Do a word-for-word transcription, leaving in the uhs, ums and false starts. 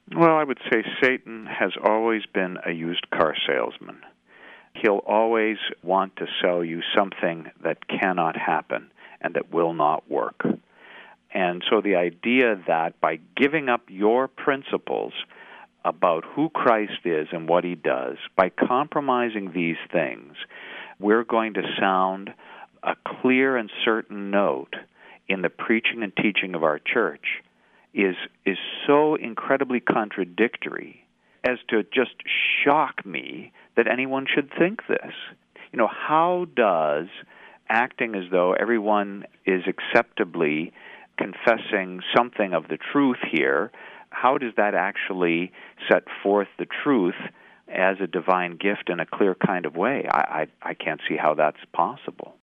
Well, I would say Satan has always been a used car salesman. He'll always want to sell you something that cannot happen and that will not work. And so the idea that by giving up your principles about who Christ is and what he does, by compromising these things, we're going to sound a clear and certain note in the preaching and teaching of our church is is so incredibly contradictory as to just shock me that anyone should think this. You know, how does acting as though everyone is acceptably confessing something of the truth here, how does that actually set forth the truth as a divine gift in a clear kind of way? I, I, I can't see how that's possible.